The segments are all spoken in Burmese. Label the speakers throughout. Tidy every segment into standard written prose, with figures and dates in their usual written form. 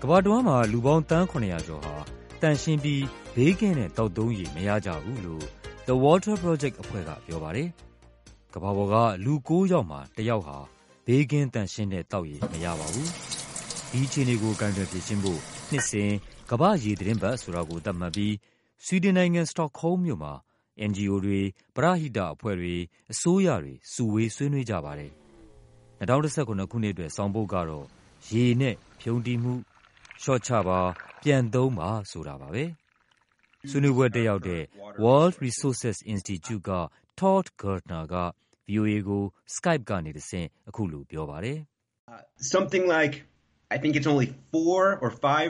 Speaker 1: ကမ္ဘာတဝန်းမှာလူပေါင်းသန်း900ကျော်ဟာတန်ရှင်းပြီးဘေးကင်းတဲ့တောက်သုံးရေမရကြဘူးလို့ The Water Project အဖွဲ့ကပြောပါတယ်။ကမ္ဘာပေါ်ကလူ9ယောက်မှာ1ယောက်ဟာဘေးကင်းတန်ရှင်းတဲ့တောက်ရေမရပါဘူး။ဒီအခြေအနေကိုကိုင်တွယ်ဖြေရှင်းဖို့နှစ်စဉ်ကမ္ဘာ့ရေသတင်းပတ်ဆိုတာကိုသတ်မှတ်ပြီးဆွီဒင်နိုင်ငံစတော့ဟုမ်းမြို့မှာ NGO တွေ၊ပရဟိတအဖွဲ့တွေ၊အစိုးရတွေစုဝေးဆွေးနွေးကြပါတယ်။2019ခုနှစ်အတွက်ဆောင်ပုဒ်ကတော့ရေနဲ့ဖြုန်းတီးမှုလျှော့ချပါပြန်သုံးပါဆိုတာပါပဲ။ဆွေးနွေးပွဲတက်ရောက်တဲ့ World Resources Institute က Todd Gardner က VOA ကို Skype ကနေတဆင့်အခုလိုပြောပါတယ်။
Speaker 2: Something like I think it's only 4 or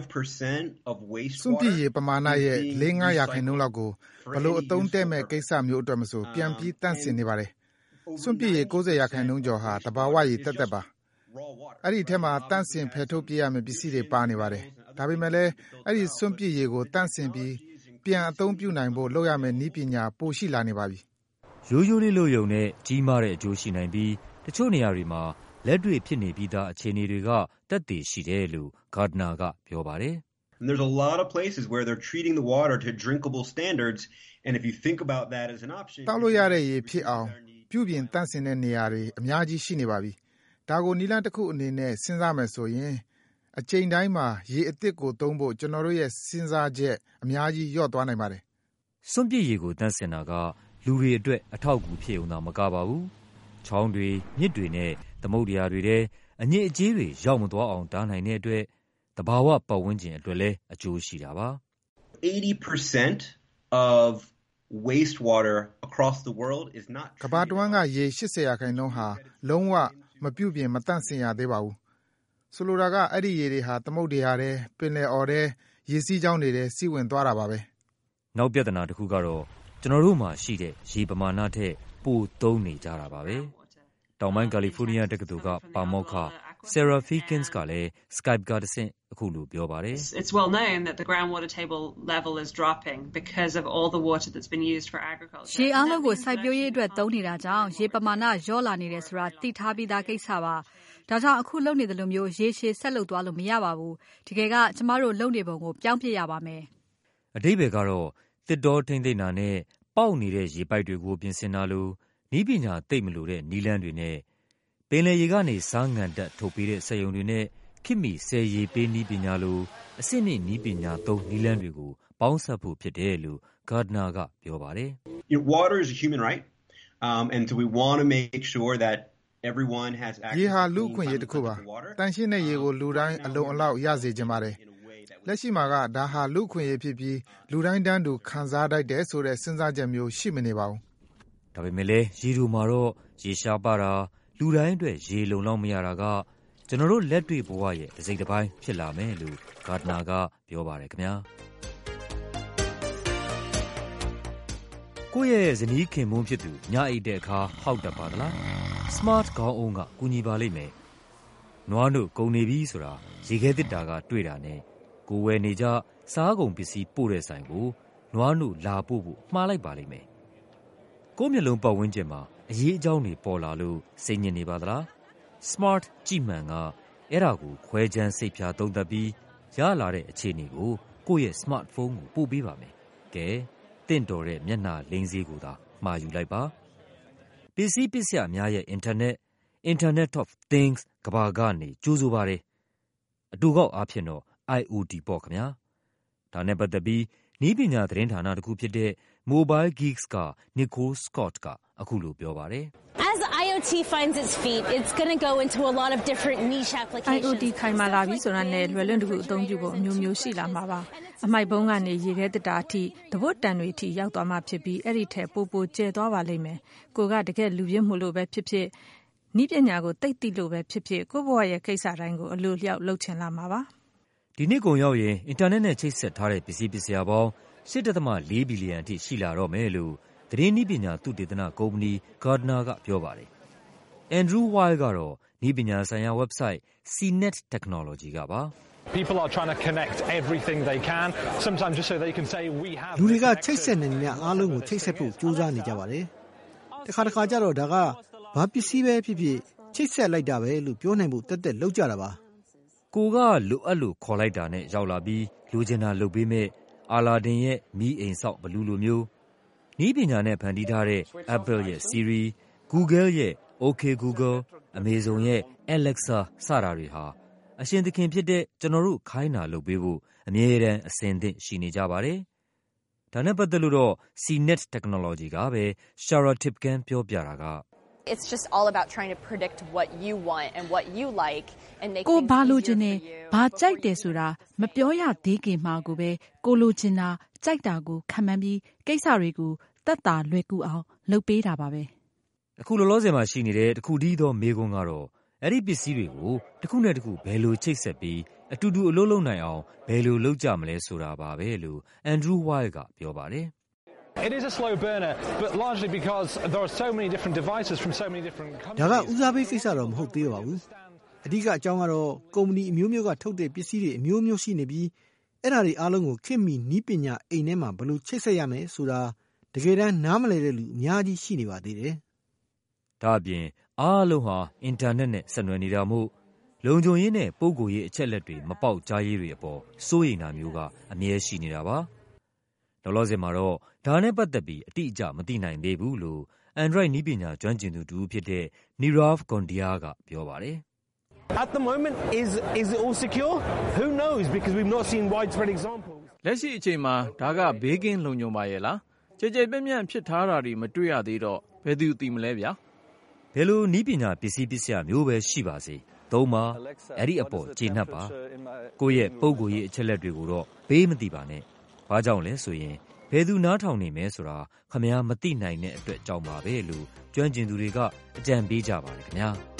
Speaker 2: 5% of wastewater
Speaker 3: စွန့်ပစ်ရေပမာဏရဲ့ 4-5% လောက်ကိုဘလို့အသုံးတဲ့မဲ့ကိစ္စမျိုးအတွက်မဆိုပြန်ပြီးတန့်စင်နေပါတယ်။စွန့်ပစ်ရေ 90% ကျော်ဟာတဘာဝရေတက်ပါ။အဲ့ဒီထဲမှာတန့်စင်ဖယ်ထုတ်ပြရမယ့်ပစ္စည်းတွေပါနေပါတယ်။ဒါပေမဲ့လည်းအဲ့ဒီစွန့်ပစ်ရေကိုတန့်စင်ပြီးပြန်အသုံးပြုနိုင်ဖို့လုပ်ရမယ့်နည်းပညာပိုရှိလာနေပါပြီ
Speaker 1: ။ရိုးရိုးလေးလို့ယုံနဲ့ကြီးမားတဲ့အကျိုးရှိနိုင်ပြီးတချို့နေရာတွေမှာလက်တွေ့ဖြစ်နေပြီးသားအခြေအနေတွေကသက်သေရှိတယ်လို့ Gardner ကပြောပါတယ်
Speaker 2: ။ There's a lot of places where they're treating the water to drinkable standards and if you think about that as an option
Speaker 3: တောက်လို့ရတဲ့ရေဖြစ်အောင်ပြုပြင်တန့်စင်တဲ့နေရာတွေအများကြီးရှိနေပါပြီ။ဒါကိုနည်းလမ်းတစ်ခုအနေနဲ့စဉ်းစားမယ်ဆိုရင်အချိန်တိုင်းမှာရေအသစ်ကိုသုံးဖို့ကျွန်တော်တို့ရဲ့စဉ်းစားချက်အများကြီးလျော့သွားနိုင်ပါတယ်
Speaker 1: ။စွန့်ပစ်ရေကိုတန့်စင်တာကလူတွေအတွက်အထောက်အကူဖြစ်ုံသာမကပါဘူး။ချောင်းတွေမြစ်တွေနဲ့သမုဒ္ဒရာတွေထဲအညစ်အကြေးတွေရောက်မသွားအောင်တားနိုင်တဲ့အတွက်သဘာဝပတ်ဝန်းကျင်အတွက်လည်းအကျိုးရှိတာပါ
Speaker 2: ။ 80% of wastewater across the world is not
Speaker 3: ကမ္ဘာတဝန်းကရေ 80% ဟာလုံးဝမပြုပြင်မတန့်စင်ရသေးပါဘူး။ဆိုလိုတာကအဲ့ဒီရေတွေဟာသမုဒ္ဒရာထဲပင်လယ်အော်ထဲရေစီးကြောင်းတွေထဲစီးဝင်သွားတာပါပဲ
Speaker 1: ။နောက်ပြဿနာတစ်ခုကတော့ကျွန်တော်တို့မှာရှိတဲ့ရေပမာဏထက်ပိုသုံးနေကြတာပါပဲ။တောင်ပိုင်းကာလီဖိုးနီးယားတက္ကသိုလ်ကပါမောက္ခ Sarah Feakins ကလည်း Skype ကတဆင့်အခုလိုပြောပါတယ်
Speaker 4: ။ It's well known that the groundwater table level is dropping because of all the water that's been used for agriculture.
Speaker 5: ရေအားလုံးကိုစိုက်ပျိုးရေးအတွက်သုံးနေတာကြောင့်ရေပမာဏလျော့လာနေတယ်ဆိုတာသိထားပြီးသားကိစ္စပါ။ဒါကြောင့်အခုလုပ်နေတယ်လို့မျိုးရေရှည်ဆက်လုပ်သွားလို့မရပါဘူး။တကယ်ကကျမတို့လုပ်နေပုံကိုပြောင်းပြရပါမယ်
Speaker 1: ။အဓိပ္ပာယ်ကတော့တစ်တောထိမ့်သိမ့်တာနဲ့ပေါက်နေတဲ့ရေပိုက်တွေကိုပြင်ဆင်တာလို့နည်းပညာသိပ်မလိုတဲ့နည်းလမ်းတွေနဲ့ပင်လယ်ရေကနေစားငံတက်ထုတ်ပေးတဲ့စက်ရုံတွေနဲ့ခေတ်မီဆယ်ရေပေးနည်းပညာလိုအစစ်နှိမ့်နည်းပညာသုံးနည်းလမ်းတွေကိုပေါင်းစပ်ဖို့ဖြစ်တယ်လို့ Gardner ကပြောပါတယ်
Speaker 2: ။ Water is a human right and so we want to make sure that everyone has access
Speaker 3: ရေဟာလူ့အခွင့်အရေးတစ်ခုပါ။တန်ရှင်းတဲ့ရေကိုလူတိုင်းအလုံးအလောက်ရစေချင်ပါတယ်။လက်ရှိမှာကဒါဟာလူ့အခွင့်အရေးဖြစ်ပြီးလူတိုင်းတန်းတူခံစားတတ်တယ်ဆိုတဲ့စဉ်းစားချက်မျိုးရှိမနေပါဘူး
Speaker 1: ။ဒါပေမဲ့လည်းရေတို့မှာတော့ရေရှားပါတာလူတိုင်းအတွက်ရေလုံလောက်မရတာကကျွန်တော်တို့လက်တွေ့ဘဝရဲ့တစ်စိတ်တစ်ပိုင်းဖြစ်လာမယ်လို့ Gardner ကပြောပါတယ်ခင်ဗျာကိုယ့်ရဲ့ဇနီးခင်မွန်းဖြစ်သူညအိတ်တဲ့အခါဟောက်တတ်ပါသလား Smart ခေါင်းအုံးကကူညီပါလိမ့်မယ်နွားတို့ကုန်နေပြီဆိုတာရေခဲတစ်တာကတွေ့တာနဲ့ကိုဝယ်နေကြစားကုန်ပစ္စည်းပို့တဲ့ဆိုင်ကိုနွားတို့လာပို့ဖို့မှားလိုက်ပါလိမ့်မယ်ကိုယ့်မျက်လုံးပတ်ဝန်းကျင်မှာအရေးအကြောင်းတွေပေါ်လာလို့စိတ်ညစ်နေပါသလား Smart ကြည့်မှန်ကအဲ့ဒါကိုခွဲခြမ်းစိတ်ဖြာသုံးသပ်ပြီးရလာတဲ့အခြေအနေကိုကိုယ့်ရဲ့ smartphone ကိုပို့ပေးပါမယ်။ကဲတင့်တော်တဲ့မျက်နှာလိမ်းစေးကိုသာမှာယူလိုက်ပါ။ပစ္စည်းပစ္စယများရဲ့ Internet of Things ကမ္ဘာကနေကြိုးဆိုပါတယ်။အတူကောက်အားဖြင့်တော့ IoT ပေါ့ခင်ဗျာ။ဒါနဲ့ပတ်သက်ပြီးနည်းပညာသတင်းဌာနတစ်ခုဖြစ်တဲ့ Mobile Geeks က Nicole Scott ကအခုလိုပြောပါတယ်။
Speaker 6: As IoT finds its feet, it's going to go into a lot of different niche applications.
Speaker 5: IoT ခိုင်မာလာပြီဆိုတာနဲ့လွယ်လွတ်တကူအသုံးပြုဖို့အမျိုးမျိုးရှိလာမှာပါ။အမိုက်ဘုံကနေရေခဲတစ်တာအထိတပွတ်တန်တွေအထိရောက်သွားမှာဖြစ်ပြီးအဲ့ဒီထက်ပိုကျဲသွားပါလိမ့်မယ်။ကိုကတကယ်လူပြင်းမှုလို့ပဲဖြစ်ဖြစ်နည်းပညာကိုသိသိလို့ပဲဖြစ်ဖြစ်ကိုယ့်ဘဝရဲ့ကိစ္စတိုင်းကိုအလိုလျောက်လုပ်ချင်လာမှာပါ
Speaker 1: ။ဒီနှစ်ကုန်ရောက်ရင်အင်တာနက်နဲ့ချိတ်ဆက်ထားတဲ့ပစ္စည်းပစ္စယပေါင်း 8.4 ဘီလီယံအထိရှိလာတော့မယ်လို့သတင်းနည်းပညာသုတေသနကုမ္ပဏီ Gardner ကပြောပါတယ်။ Andrew Weil ကတော့နည်းပညာဆိုင်ရာ website CNET Technology ကပါ။
Speaker 7: People are trying to connect everything they can sometimes just so they can say we have
Speaker 8: လူတွေကချိတ်ဆက်နေတဲ့အအားလုံးကိုချိတ်ဆက်ဖို့ကြိုးစားနေကြပါတယ်။တခါကျတော့ဒါကဘာပစ္စည်းပဲဖြစ်ဖြစ်ချိတ်ဆက်လိုက်တာပဲလို့ပြောနိုင်ဖို့တက်လောက်ကြတာပါ
Speaker 1: ကိုကလိုအပ်လို့ခေါ်လိုက်တာနဲ့ရောက်လာပြီးလိုချင်တာလုပ်ပေးမဲ့အာလာဒင်ရဲ့မီးအိမ်ဆောက်ဘလူးလိုမျိုးနည်းပညာနဲ့ဖန်တီးထားတဲ့ Apple ရဲ့ Siri, Google ရဲ့ OK Google, Amazon ရဲ့ Alexa စတာတွေဟာအရှင်သခင်ဖြစ်တဲ့ကျွန်တော်တို့ခိုင်းတာလုပ်ပေးဖို့အမြဲတမ်းအဆင်သင့်ရှိနေကြပါတယ်။ဒါနဲ့ပတ်သက်လို့တော့ CNET Technology ကပဲ Shara Tipkan ပြောပြတာက
Speaker 9: It's just all about trying to predict what you want and what you like and make
Speaker 10: ကိုဘာလိုချင်တယ်ဘာကြိုက်တယ်ဆိုတာမပြောရသေးခင်မှာကိုပဲကိုလိုချင်တာကြိုက်တာကိုခံမှန်းပြီးကိစ္စတွေကိုသက်သာလွယ်ကူအောင်လုပ်ပေးတာပါပဲ
Speaker 1: အခုလောလောဆယ်မှာရှိနေတဲ့တခုတည်းသောမေးခွန်းကတော့အဲ့ဒီပစ္စည်းတွေကိုတစ်ခုနဲ့တစ်ခုဘယ်လိုချိတ်ဆက်ပြီးအတူတူအလုပ်လုပ်နိုင်အောင်ဘယ်လိုလုပ်ကြမလဲဆိုတာပါပဲလို့ Andrew Weil ကပြောပါတယ်
Speaker 7: It is a slow burner, but largely because there are so many different devices from so many different countries.
Speaker 8: ဒါကဦးစားပေးကိစ္စတော့မဟုတ်သေးပါဘူး။အဓိကအကြောင်းကတော့ကုမ္ပဏီအမျိုးမျိုးကထုတ်တဲ့ပစ္စည်းတွေအမျိုးမျိုးရှိနေပြီးအဲ့ဒါတွေအားလုံးကိုခင်မီနီးပညာအိမ်ထဲမှာဘယ်လိုချိတ်ဆက်ရမလဲဆိုတာတကယ်တမ်းနားမလည်တဲ့လူအများကြီးရှိနေပါသေးတယ်
Speaker 1: ။ဒါအပြင်အားလုံးဟာအင်တာနက်နဲ့ဆက်နွယ်နေတာမို့လုံခြုံရေးနဲ့ပုံကိုယ်ရေးအချက်လက်တွေမပေါက်ကြားရေးတွေအပေါ်စိုးရိမ်တာမျိုးကအမြဲရှိနေတာပါ။လောလောဆယ်မှာတော့ဒါနဲ့ပတ်သက်ပြီးအတိအကျမသိနိုင်သေးဘူးလို့ Android နည်းပညာကျွမ်းကျင်သူတူဖြစ်တဲ့ Nirav Gondia ကပြောပါတယ်
Speaker 11: At the moment is it all secure? Who knows because we've not seen widespread examples.
Speaker 12: လက်ရှိအချိန်မှာဒါကဘေးကင်းလုံခြုံပါရဲ့လားကြကြပြန့်ပြန့်ဖြစ်ထားတာတွေမတွေ့ရသေးတော့ဘယ်သူသိမလဲဗျာ
Speaker 1: ဘယ်လိုနည်းပညာပစ္စည်းမျိုးပဲရှိပါစေသုံးပါအဲ့ဒီအပေါ်ကျေနပ်ပါကိုယ့်ရဲ့ပုံကိုယ်ရေးအချက်လက်တွေကိုတော့ဘေးမသိပါနဲ့ဘာကြောင့်လဲဆိုရင်ဘယ်သူနားထောင်နေမဲဆိုတာခမများမသိနိုင်တဲ့အတွက်ကြောင့်ပါပဲလို့ကျွမ်းကျင်သူတွေကအကြံပေးကြပါတယ်ခင်ဗျာ